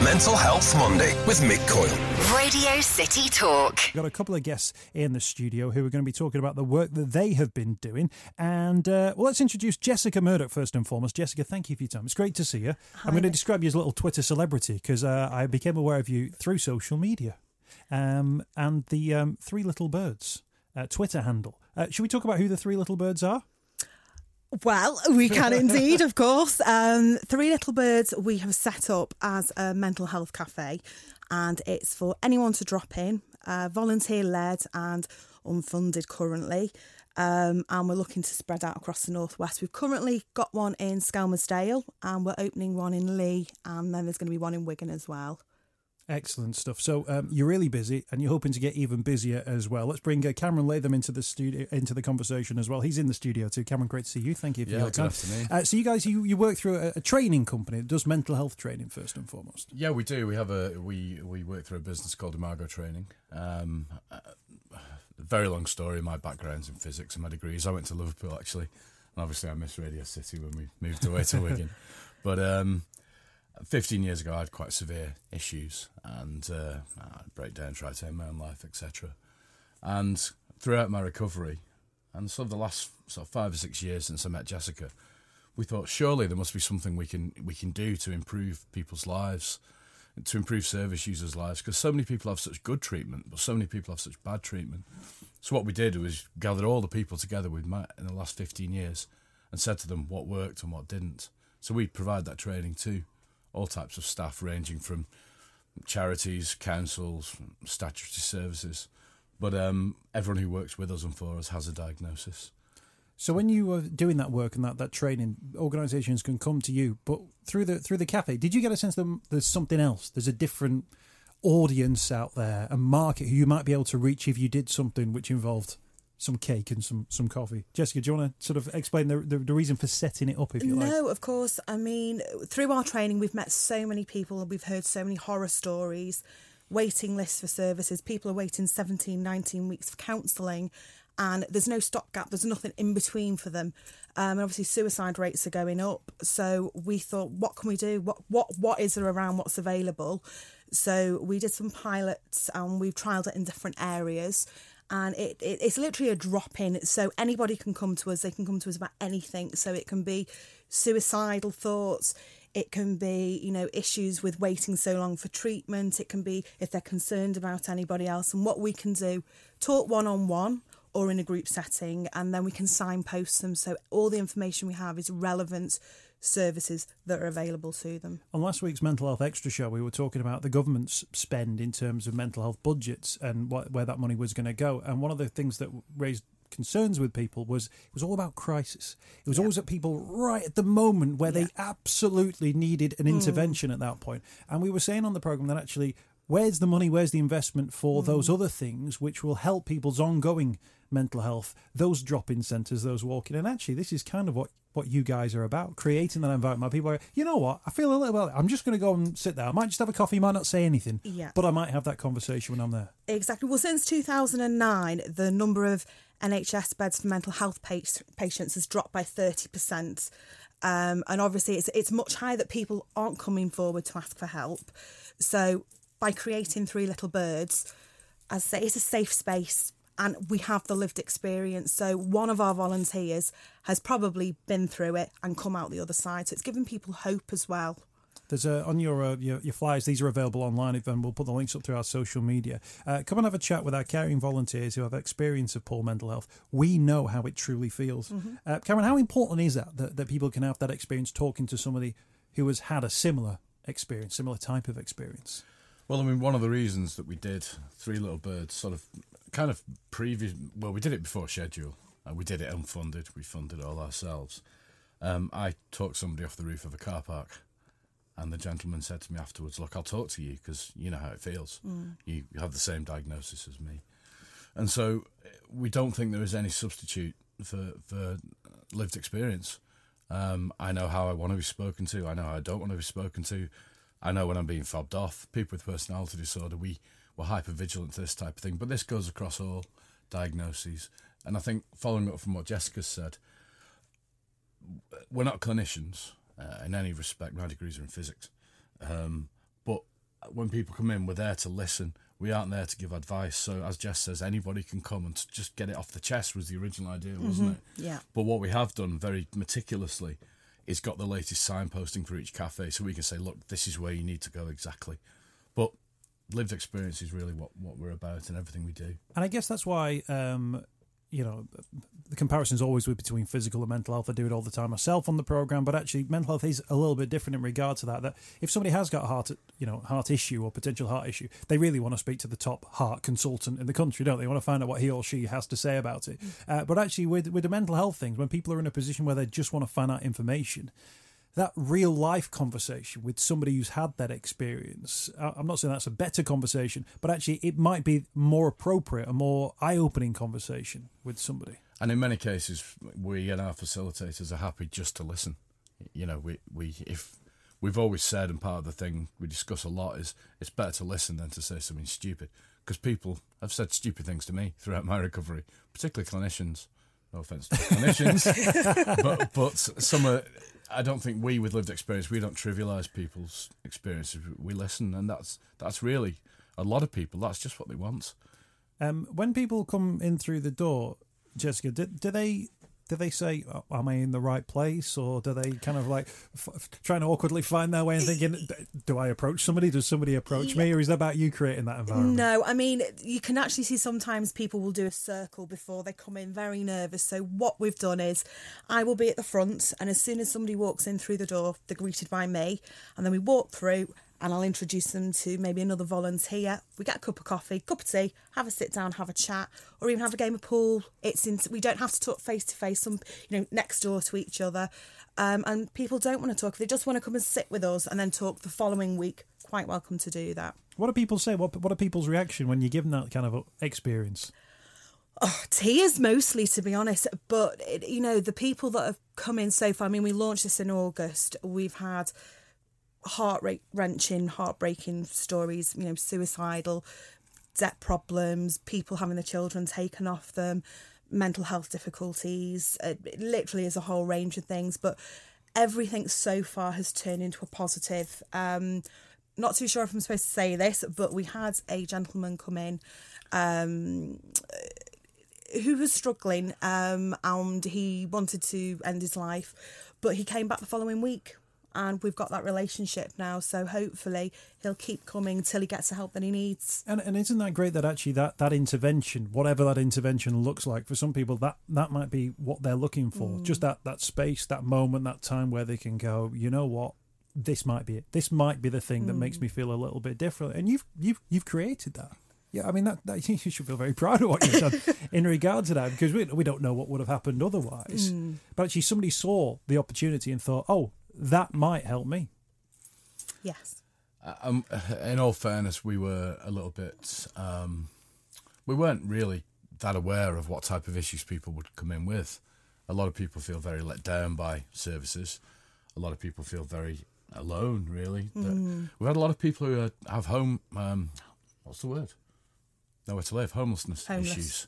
Mental Health Monday with Mick Coyle. Radio City Talk. We've got a couple of guests in the studio who are going to be talking about the work that they have been doing. And let's introduce Jessica Murdoch first and foremost. Jessica, thank you for your time. It's great to see you. Hi. I'm going to describe you as a little Twitter celebrity because I became aware of you through social media and the Three Little Birds Twitter handle. Should we talk about who the Three Little Birds are? Well, we can indeed, of course. Three Little Birds we have set up as a mental health cafe, and it's for anyone to drop in, volunteer-led and unfunded currently, and we're looking to spread out across the northwest. We've currently got one in Skelmersdale, and we're opening one in Lee, and then there's going to be one in Wigan as well. Excellent stuff. So you're really busy and you're hoping to get even busier as well. Let's bring Cameron Latham into the studio, into the conversation as well. He's in the studio too. Cameron, great to see you. Thank you for your time. Good afternoon. So you guys, you work through a training company that does mental health training first and foremost. Yeah, we do. We have we work through a business called Imago Training. Very long story. My background's in physics and my degrees. I went to Liverpool actually, and obviously I missed Radio City when we moved away to Wigan. But 15 years ago, I had quite severe issues and I'd break down, try to end my own life, etc. And throughout my recovery, and sort of the last 5 or 6 years since I met Jessica, we thought surely there must be something we can do to improve people's lives, to improve service users' lives, because so many people have such good treatment, but so many people have such bad treatment. So what we did was gather all the people together we've met in the last 15 years and said to them what worked and what didn't. So we provide that training too. All types of staff, ranging from charities, councils, statutory services. But everyone who works with us and for us has a diagnosis. So when you were doing that work and that training, organisations can come to you, but through the cafe, did you get a sense that there's something else? There's a different audience out there, a market who you might be able to reach if you did something which involved some cake and some coffee. Jessica, do you want to sort of explain the reason for setting it up, if you like? No, of course. I mean, through our training, we've met so many people. We've heard so many horror stories, waiting lists for services. People are waiting 17, 19 weeks for counselling, and there's no stopgap. There's nothing in between for them. And obviously, suicide rates are going up. So we thought, what can we do? What is there around? What's available? So we did some pilots, and we've trialled it in different areas. And it's literally a drop-in, so anybody can come to us. They can come to us about anything. So it can be suicidal thoughts. It can be, issues with waiting so long for treatment. It can be if they're concerned about anybody else. And what we can do, talk one-on-one or in a group setting, and then we can signpost them. So all the information we have is relevant services that are available to them. On last week's Mental Health Extra show, we were talking about the government's spend in terms of mental health budgets and where that money was going to go. And one of the things that raised concerns with people was it was all about crisis. It was always at people right at the moment where they absolutely needed an intervention at that point. And we were saying on the programme that actually, where's the money, where's the investment for those other things which will help people's ongoing mental health, those drop-in centres, those walk-in. And actually, this is kind of what you guys are about, creating that environment. People are, you know what, I feel a little bit, I'm just going to go and sit there. I might just have a coffee, might not say anything, but I might have that conversation when I'm there. Exactly. Well, since 2009, the number of NHS beds for mental health patients has dropped by 30%. And obviously, it's much higher that people aren't coming forward to ask for help. So by creating Three Little Birds, as I say, it's a safe space. And we have the lived experience. So one of our volunteers has probably been through it and come out the other side. So it's giving people hope as well. There's on your flyers, these are available online, and we'll put the links up through our social media. Come and have a chat with our caring volunteers who have experience of poor mental health. We know how it truly feels. Cameron, how important is that people can have that experience talking to somebody who has had a similar experience, similar type of experience? Well, I mean, one of the reasons that we did Three Little Birds we did it before schedule. We did it unfunded. We funded it all ourselves. I talked somebody off the roof of a car park, and the gentleman said to me afterwards, look, I'll talk to you because you know how it feels. You have the same diagnosis as me. And so we don't think there is any substitute for lived experience. I know how I want to be spoken to. I know how I don't want to be spoken to. I know when I'm being fobbed off. People with personality disorder, we're hyper-vigilant to this type of thing. But this goes across all diagnoses. And I think, following up from what Jessica said, we're not clinicians in any respect. My degrees are in physics. But when people come in, we're there to listen. We aren't there to give advice. So as Jess says, anybody can come and just get it off the chest was the original idea, wasn't it? Yeah. But what we have done very meticulously is got the latest signposting for each cafe, so we can say, look, this is where you need to go exactly. But lived experience is really what we're about in everything we do. And I guess that's why, the comparison is always between physical and mental health. I do it all the time myself on the programme, but actually mental health is a little bit different in regard to that if somebody has got a heart issue or potential heart issue, they really want to speak to the top heart consultant in the country, don't they? They want to find out what he or she has to say about it. But actually with the mental health things, when people are in a position where they just want to find out information, that real life conversation with somebody who's had that experience, I'm not saying that's a better conversation, but actually it might be more appropriate, a more eye-opening conversation with somebody. And in many cases, we and our facilitators are happy just to listen. If we've always said, and part of the thing we discuss a lot is it's better to listen than to say something stupid, because people have said stupid things to me throughout my recovery, particularly clinicians. No offence to clinicians, but some are. I don't think we, with lived experience, we don't trivialise people's experiences. We listen, and that's really a lot of people. That's just what they want. When people come in through the door, Jessica, do they say, oh, am I in the right place? Or do they kind of like trying to awkwardly find their way and thinking, do I approach somebody? Does somebody approach me? Or is that about you creating that environment? No, I mean, you can actually see sometimes people will do a circle before they come in, very nervous. So what we've done is I will be at the front, and as soon as somebody walks in through the door, they're greeted by me, and then we walk through and I'll introduce them to maybe another volunteer. We get a cup of coffee, cup of tea, have a sit down, have a chat, or even have a game of pool. We don't have to talk face to face, next door to each other. And people don't want to talk. They just want to come and sit with us and then talk the following week. Quite welcome to do that. What do people say? What are people's reaction when you give them that kind of experience? Oh, tears mostly, to be honest. But, the people that have come in so far, I mean, we launched this in August. We've had heart-wrenching, heartbreaking stories, suicidal, debt problems, people having their children taken off them, mental health difficulties. It literally is a whole range of things, but everything so far has turned into a positive. Not too sure if I'm supposed to say this, but we had a gentleman come in who was struggling and he wanted to end his life, but he came back the following week. And we've got that relationship now, so hopefully he'll keep coming till he gets the help that he needs. And isn't that great that actually that intervention, whatever that intervention looks like, for some people that might be what they're looking for. Just that space, that moment, that time where they can go, you know what, this might be it. This might be the thing that makes me feel a little bit different. And you've created that. Yeah, I mean, that you should feel very proud of what you've done in regard to that, because we don't know what would have happened otherwise. But actually somebody saw the opportunity and thought, oh, that might help me. Yes. In all fairness, we were a little bit... we weren't really that aware of what type of issues people would come in with. A lot of people feel very let down by services. A lot of people feel very alone, really. We've had a lot of people who have home... what's the word? Nowhere to live. Homeless. Issues.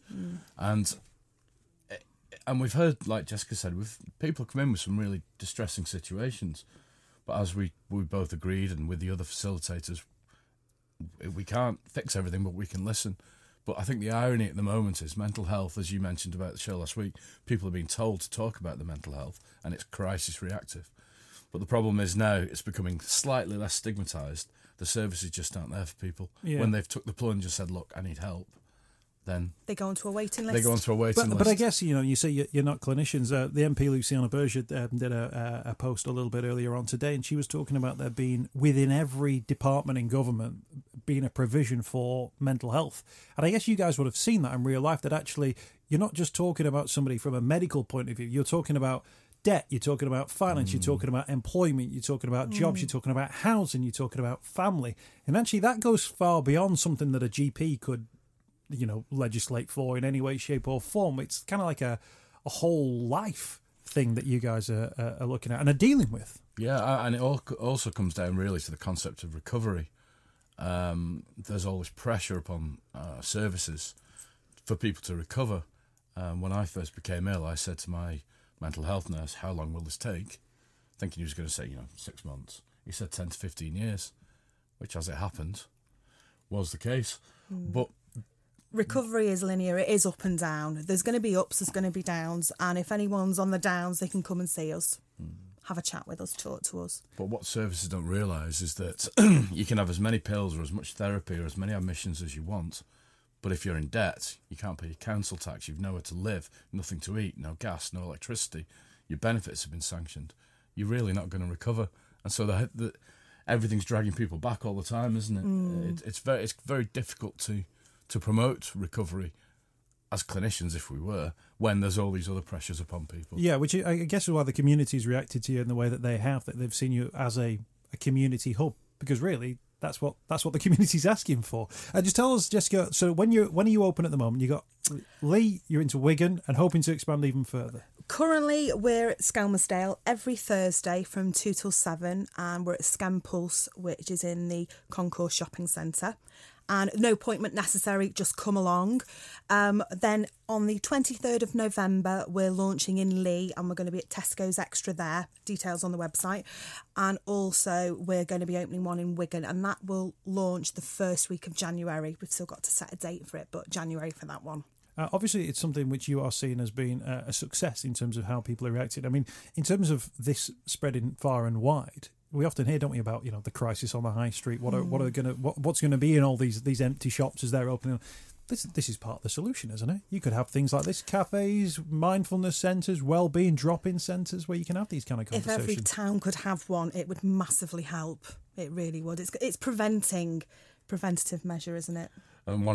And we've heard, like Jessica said, people come in with some really distressing situations. But as we both agreed, and with the other facilitators, we can't fix everything, but we can listen. But I think the irony at the moment is mental health, as you mentioned about the show last week, people are being told to talk about the mental health, and it's crisis reactive. But the problem is now it's becoming slightly less stigmatised. The services just aren't there for people. Yeah. When they've took the plunge and said, look, I need help, then they go onto a waiting list. But I guess, you say you're not clinicians. The MP Luciana Berger did a post a little bit earlier on today, and she was talking about there being, within every department in government, being a provision for mental health. And I guess you guys would have seen that in real life, that actually you're not just talking about somebody from a medical point of view. You're talking about debt, you're talking about finance, you're talking about employment, you're talking about jobs, you're talking about housing, you're talking about family. And actually that goes far beyond something that a GP could legislate for in any way, shape or form. It's kind of like a whole life thing that you guys are looking at and are dealing with. Yeah, and it also comes down really to the concept of recovery. There's always pressure upon services for people to recover. When I first became ill, I said to my mental health nurse, how long will this take? Thinking he was going to say, 6 months. He said 10 to 15 years. which, as it happened, was the case. But recovery is linear. It is up and down. There's going to be ups, there's going to be downs. And if anyone's on the downs, they can come and see us, have a chat with us, talk to us. But what services don't realise is that you can have as many pills or as much therapy or as many admissions as you want, but if you're in debt, you can't pay your council tax, you've nowhere to live, nothing to eat, no gas, no electricity, your benefits have been sanctioned, you're really not going to recover. And so everything's dragging people back all the time, isn't it? It's very difficult to promote recovery as clinicians, if we were, when there's all these other pressures upon people. Yeah, which I guess is why the community's reacted to you in the way that they have, that they've seen you as a community hub, because really that's what the community's asking for. Just tell us, Jessica, so when are you open at the moment? You got Lee, you're into Wigan and hoping to expand even further. Currently, we're at Skelmersdale every Thursday from 2 till 7, and we're at Skem Pulse, which is in the Concourse Shopping Centre. And no appointment necessary, just come along. Then on the 23rd of November, we're launching in Lee, and we're going to be at Tesco's Extra there. Details on the website. And also, we're going to be opening one in Wigan, and that will launch the first week of January. We've still got to set a date for it, but January for that one. Obviously, it's something which you are seeing as being a success in terms of how people are reacting. I mean, in terms of this spreading far and wide, we often hear, don't we, about the crisis on the high street. What's going to be in all these empty shops as they're opening? This is part of the solution, isn't it? You could have things like this: cafes, mindfulness centres, well-being drop-in centres, where you can have these kind of conversations. If every town could have one, it would massively help. It really would. It's preventative measure, isn't it? And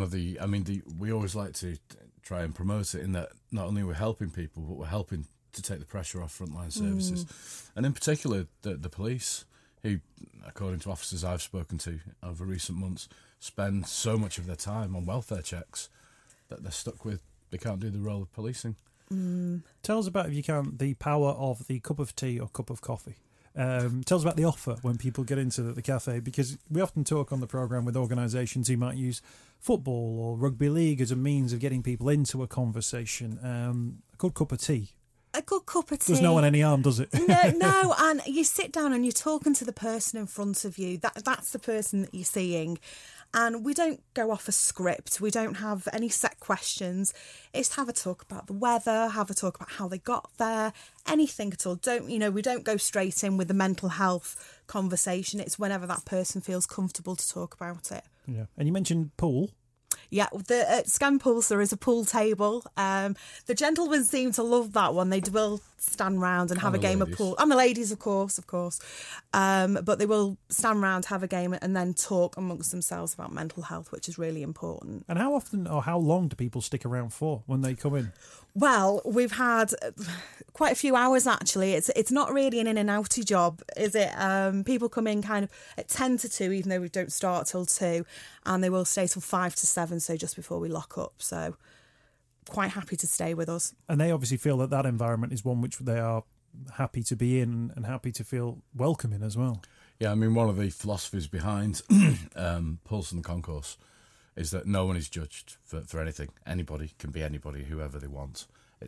we always like to try and promote it in that not only we're helping people, but we're helping to take the pressure off frontline services. And in particular, the police, who, according to officers I've spoken to over recent months, spend so much of their time on welfare checks that they're stuck with. They can't do the role of policing. Tell us about, if you can, the power of the cup of tea or cup of coffee. Tell us about the offer when people get into the cafe, because we often talk on the programme with organisations who might use football or rugby league as a means of getting people into a conversation. A good cup of tea. A good cup of tea. Does no one any harm, does it? No, and you sit down and you're talking to the person in front of you. That's the person that you're seeing. And we don't go off a script. We don't have any set questions. It's have a talk about the weather, have a talk about how they got there, anything at all. We don't go straight in with the mental health conversation. It's whenever that person feels comfortable to talk about it. Yeah. And you mentioned pool. Yeah, at Skem Pulse there is a pool table. The gentlemen seem to love that one. They will stand round and have a game of pool. And the ladies, of course. But they will stand round, have a game, and then talk amongst themselves about mental health, which is really important. And how often or how long do people stick around for when they come in? Well, we've had quite a few hours, actually. It's not really an in and outy job, is it? People come in kind of at 10 to 2, even though we don't start till 2, and they will stay till 5 to 7, so just before we lock up. So quite happy to stay with us. And they obviously feel that environment is one which they are happy to be in and happy to feel welcome in as well. Yeah, I mean, one of the philosophies behind Pulse and the Concourse is that no one is judged for anything. Anybody can be anybody, whoever they want.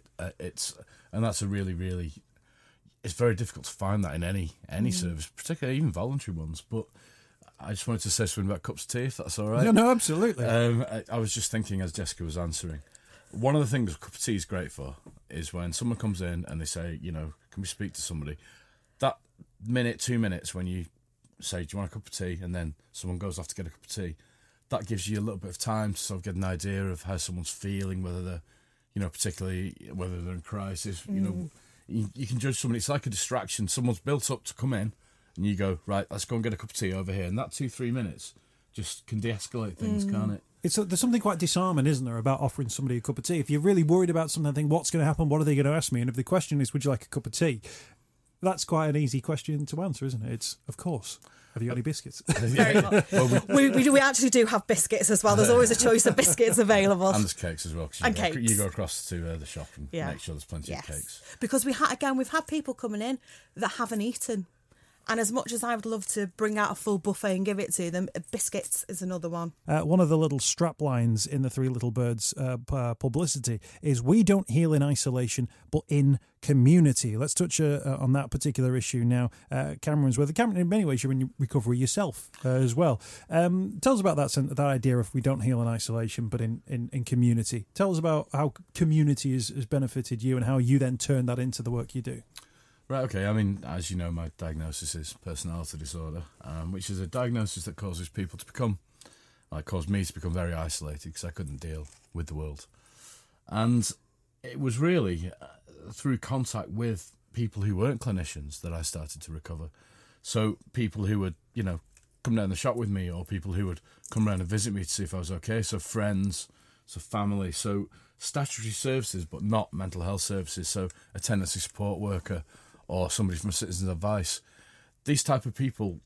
And that's a really, really... It's very difficult to find that in any service, particularly even voluntary ones. But I just wanted to say something about cups of tea, if that's all right. No, absolutely. I was just thinking as Jessica was answering, one of the things a cup of tea is great for is when someone comes in and they say, can we speak to somebody? That minute, 2 minutes when you say, do you want a cup of tea? And then someone goes off to get a cup of tea. That gives you a little bit of time to sort of get an idea of how someone's feeling, whether they're, particularly whether they're in crisis. You can judge somebody. It's like a distraction. Someone's built up to come in, and you go, right, let's go and get a cup of tea over here. And that 2-3 minutes just can de-escalate things, can't it? There's something quite disarming, isn't there, about offering somebody a cup of tea? If you're really worried about something, think, what's going to happen? What are they going to ask me? And if the question is, would you like a cup of tea? That's quite an easy question to answer, isn't it? It's, of course. Have you got any biscuits? Very much. We actually do have biscuits as well. There's always a choice of biscuits available. And there's cakes as well. And cakes. You go across to the shop and make sure there's plenty of cakes. Because we've had people coming in that haven't eaten. And as much as I would love to bring out a full buffet and give it to them, biscuits is another one. One of the little strap lines in the Three Little Birds publicity is, "We don't heal in isolation, but in community." Let's touch on that particular issue now. Cameron's where in many ways you're in recovery yourself as well. Tell us about that idea of we don't heal in isolation, but in community. Tell us about how community has benefited you and how you then turn that into the work you do. Right, okay. I mean, as you know, my diagnosis is personality disorder, which is a diagnosis that causes people to become, caused me to become very isolated because I couldn't deal with the world. And it was really through contact with people who weren't clinicians that I started to recover. So people who would, come down the shop with me, or people who would come round and visit me to see if I was okay. So friends, so family, so statutory services, but not mental health services. So a tenancy support worker, or somebody from Citizens Advice. These type of people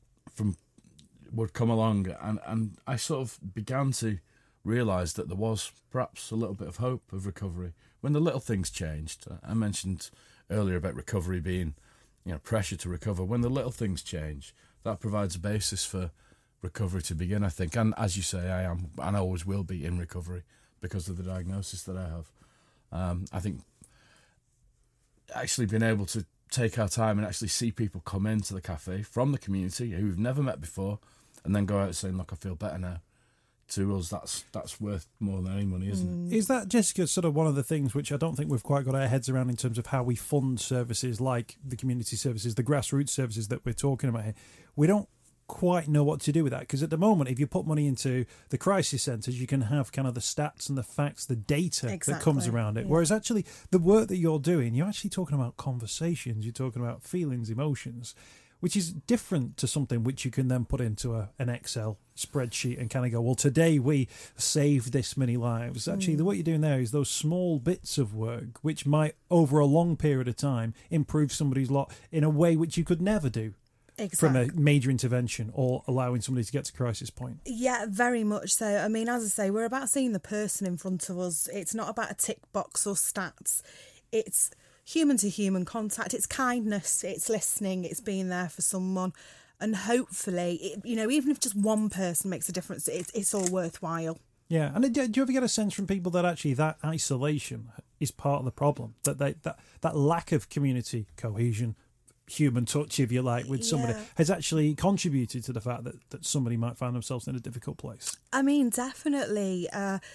would come along, and I sort of began to realise that there was perhaps a little bit of hope of recovery when the little things changed. I mentioned earlier about recovery being, pressure to recover. When the little things change, that provides a basis for recovery to begin, I think. And as you say, I am, and I always will be, in recovery because of the diagnosis that I have. I think actually being able to take our time and actually see people come into the cafe from the community who we've never met before, and then go out saying, "Look, I feel better now." To us, that's worth more than any money, isn't it? Is that, Jessica, sort of one of the things which I don't think we've quite got our heads around in terms of how we fund services like the community services, the grassroots services that we're talking about here? We don't quite know what to do with that, because at the moment, if you put money into the crisis centres, you can have kind of the stats and the facts, the data that comes around it. Yeah. Whereas actually the work that you're doing, you're actually talking about conversations, you're talking about feelings, emotions, which is different to something which you can then put into an Excel spreadsheet and kind of go, well, today we saved this many lives. Actually, the work you're doing there is those small bits of work which might, over a long period of time, improve somebody's lot in a way which you could never do. Exactly. From a major intervention or allowing somebody to get to crisis point. Yeah, very much so. I mean, as I say, we're about seeing the person in front of us. It's not about a tick box or stats. It's human-to-human contact. It's kindness. It's listening. It's being there for someone. And hopefully, even if just one person makes a difference, it's all worthwhile. Yeah, and do you ever get a sense from people that actually that isolation is part of the problem? That lack of community cohesion, human touch, if you like, with somebody has actually contributed to the fact that somebody might find themselves in a difficult place? I mean, definitely.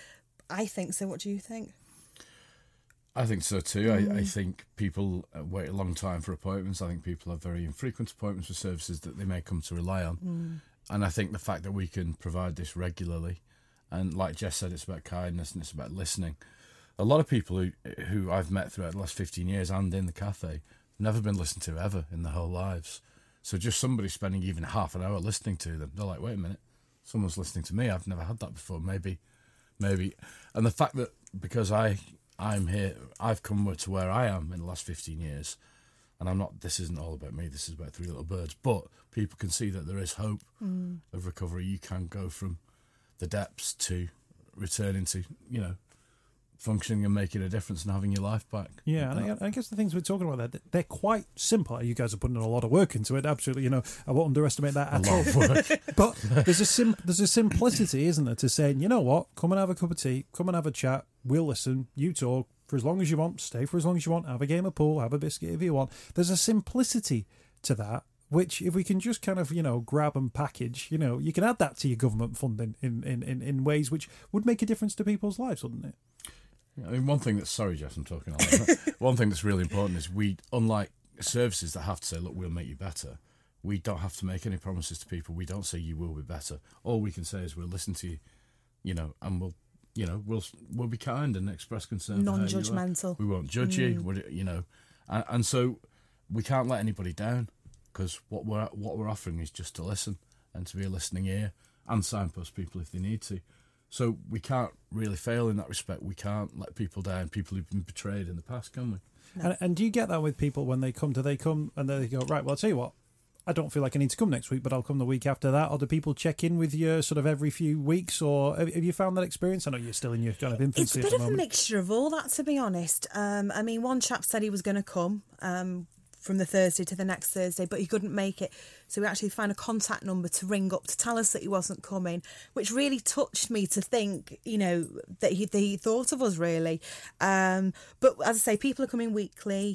I think so. What do you think? I think so too. I think people wait a long time for appointments. I think people have very infrequent appointments for services that they may come to rely on. And I think the fact that we can provide this regularly, and like Jess said, it's about kindness and it's about listening. A lot of people who I've met throughout the last 15 years and in the cafe never been listened to ever in their whole lives. So just somebody spending even half an hour listening to them, they're like, wait a minute, someone's listening to me. I've never had that before. Maybe. And the fact that because I'm here, I've come to where I am in the last 15 years, and this isn't all about me, this is about Three Little Birds, but people can see that there is hope of recovery. You can go from the depths to returning to, functioning and making a difference and having your life back. Yeah, and I guess the things we're talking about there, they're quite simple. You guys are putting in a lot of work into it, absolutely. I won't underestimate that at all. A lot of work. But there's a simplicity, isn't there, to saying, you know what, come and have a cup of tea, come and have a chat, we'll listen, you talk for as long as you want, stay for as long as you want, have a game of pool, have a biscuit if you want. There's a simplicity to that, which if we can just kind of, grab and package, you can add that to your government funding in ways which would make a difference to people's lives, wouldn't it? I mean, one thing that's... Sorry, Jess, I'm talking a lot. One thing that's really important is unlike services that have to say, look, we'll make you better, we don't have to make any promises to people. We don't say you will be better. All we can say is we'll listen to you, and we'll be kind and express concern. Non-judgmental. We won't judge you, and so we can't let anybody down, because what we're offering is just to listen and to be a listening ear and signpost people if they need to. So we can't really fail in that respect. We can't let people down, people who've been betrayed in the past, can we? No. And do you get that with people when they come? Do they come and they go, right, well, I'll tell you what, I don't feel like I need to come next week, but I'll come the week after that? Or do people check in with you sort of every few weeks? Or have you found that experience? I know you're still in your kind of infancy at the moment. It's a bit of a mixture of all that, to be honest. I mean, one chap said he was going to come from the Thursday to the next Thursday, but he couldn't make it. So we actually found a contact number to ring up to tell us that he wasn't coming, which really touched me to think, that he thought of us, really. But as I say, people are coming weekly.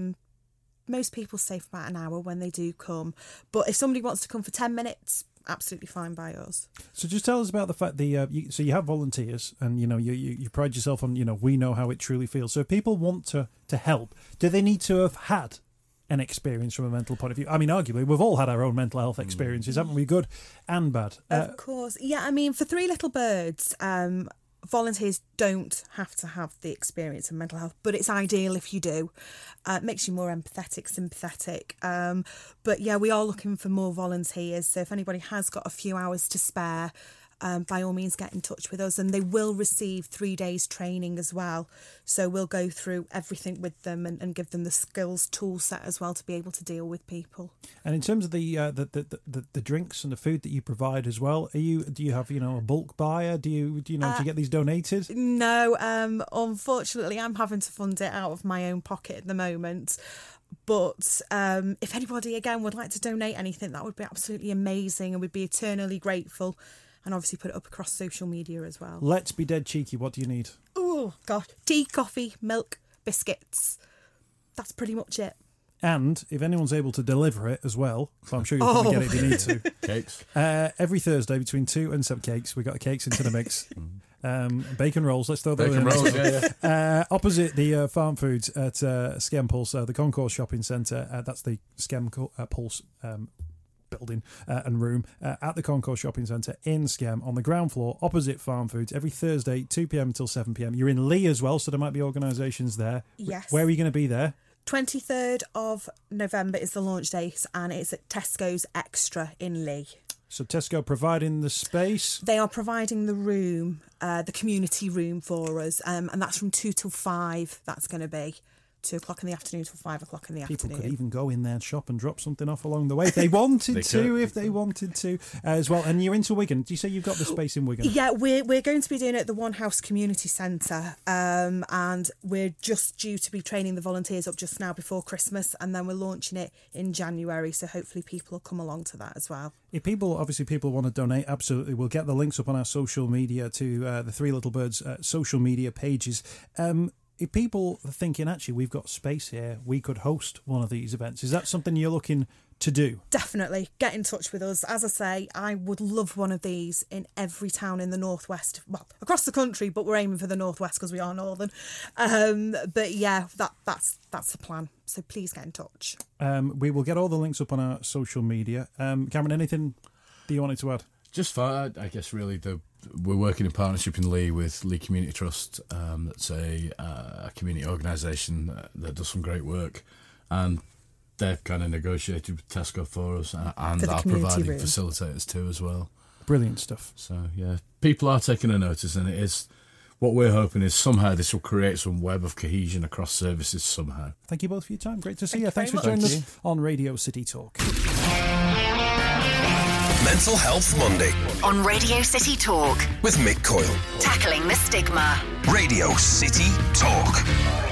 Most people stay for about an hour when they do come. But if somebody wants to come for 10 minutes, absolutely fine by us. So just tell us about the fact so you have volunteers, and you pride yourself on we know how it truly feels. So if people want to help, do they need to have had an experience from a mental point of view? I mean, arguably we've all had our own mental health experiences, haven't we? Good and bad. Of course. Yeah, I mean, for Three Little Birds, volunteers don't have to have the experience of mental health, but it's ideal if you do. It makes you more empathetic, sympathetic. But yeah, we are looking for more volunteers. So if anybody has got a few hours to spare, by all means get in touch with us, and they will receive 3 days training as well. So we'll go through everything with them and give them the skills tool set as well to be able to deal with people. And in terms of the drinks and the food that you provide as well, do you have a bulk buyer? Do you get these donated? No, unfortunately I'm having to fund it out of my own pocket at the moment. But if anybody again would like to donate anything, that would be absolutely amazing, and we'd be eternally grateful. And obviously put it up across social media as well. Let's be dead cheeky. What do you need? Oh, God. Tea, coffee, milk, biscuits. That's pretty much it. And if anyone's able to deliver it as well, so I'm sure you'll probably get it if you need to. Cakes. Every Thursday between 2 and 7 cakes. We've got the cakes into the mix. Bacon rolls. Let's throw those in. Bacon rolls, yeah. Opposite the Farm Foods at Skem Pulse, the Concourse Shopping Centre. That's the Skem Pulse building and room at the Concourse Shopping Centre in Skem on the ground floor opposite Farm Foods every Thursday 2pm until 7pm. You're in Lee as well, so there might be organisations there. Yes. Where are you going to be there? 23rd of November is the launch date, and it's at Tesco's Extra in Lee. So Tesco providing the space? They are providing the room, the community room for us, and that's from 2 till 5. That's going to be 2 o'clock in the afternoon till 5 o'clock in the afternoon. People could even go in there and shop and drop something off along the way if they wanted if they wanted to as well. And you're into Wigan. Do you say you've got the space in Wigan? Yeah, we're going to be doing it at the One House Community Centre, and we're just due to be training the volunteers up just now before Christmas, and then we're launching it in January, so hopefully people will come along to that as well. If people want to donate, absolutely. We'll get the links up on our social media to the Three Little Birds social media pages. If people are thinking, actually, we've got space here, we could host one of these events, is that something you're looking to do? Definitely. Get in touch with us. As I say, I would love one of these in every town in the Northwest. Well, across the country, but we're aiming for the Northwest because we are Northern. But yeah, that's the plan. So please get in touch. We will get all the links up on our social media. Cameron, anything that you wanted to add? Just far, I guess, really, we're working in partnership in Lee with Lee Community Trust. That's a community organisation that does some great work. And they've kind of negotiated with Tesco for us and are providing room. Facilitators too as well. Brilliant stuff. So, yeah, people are taking a notice, and it is... What we're hoping is somehow this will create some web of cohesion across services somehow. Thank you both for your time. Great to see you. Thanks for joining us on Radio City Talk. Mental Health Monday on Radio City Talk with Mick Coyle. Tackling the stigma. Radio City Talk.